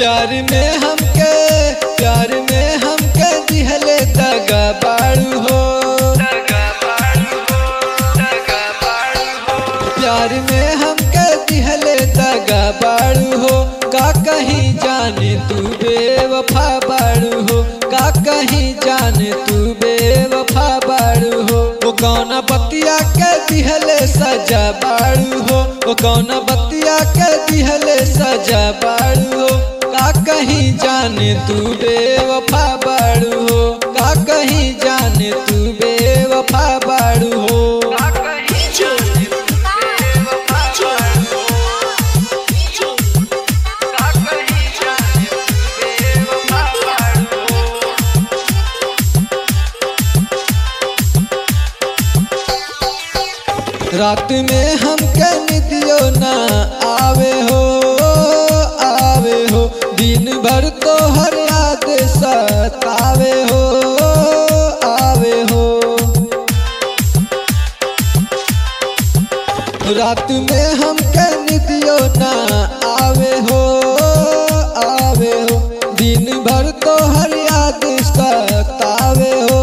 प्यार में हमके दिहले दगा बाड़ू हो। प्यार में हमके दिहले दगा बाड़ू हो। का कहीं जाने तू बेवफा बाड़ू हो। का कहीं जाने तू बेवफा बाड़ू हो। वो कौन बतिया के दिहले सजा बाड़ू हो। वो कौन बतिया के दिहले सजा बाड़ू हो। का कहीं जाने तू बेवफा बाड़ू हो। का कहीं जाने तू बेवफा बाड़ू हो। रात में हमके निदियो ना आवे हो। दिन भर तो हर याद सतावे हो। रात में हमके निदियो ना आवे हो। दिन भर तो हर याद सतावे हो।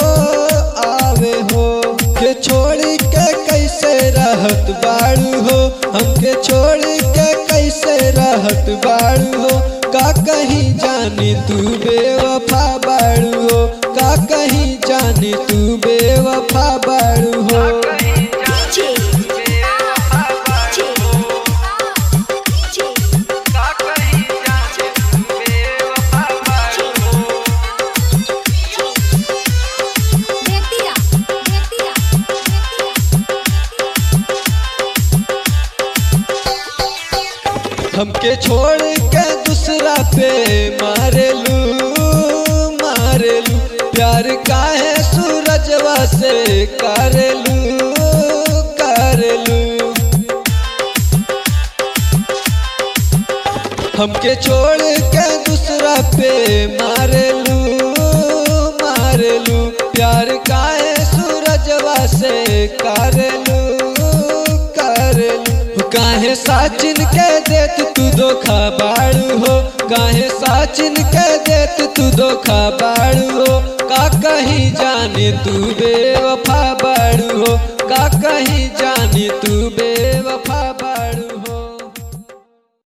के छोड़ी के कैसे रहत बाड़ू हो। हमके छोड़ी के कैसे रहत बाड़ू हो। का कहीं जाने तू बेवफा बाड़ू हो। का कहीं जाने तू बेवफा बाड़ू हो। हमके छोड़ के दूसरा पे मारेलू। प्यार काहे सूरजवा से करेलू। हमके छोड़ के दूसरा पे मारेलू। प्यार काहे सूरजवा से करेलू। काहे साचिन के देत तू धोखा बाड़ू हो। काहे साचिन के देत तू धोखा बाड़ू हो। का कहीं जाने तू बेवफा बाड़ू हो। का कहीं जाने तू बेवफा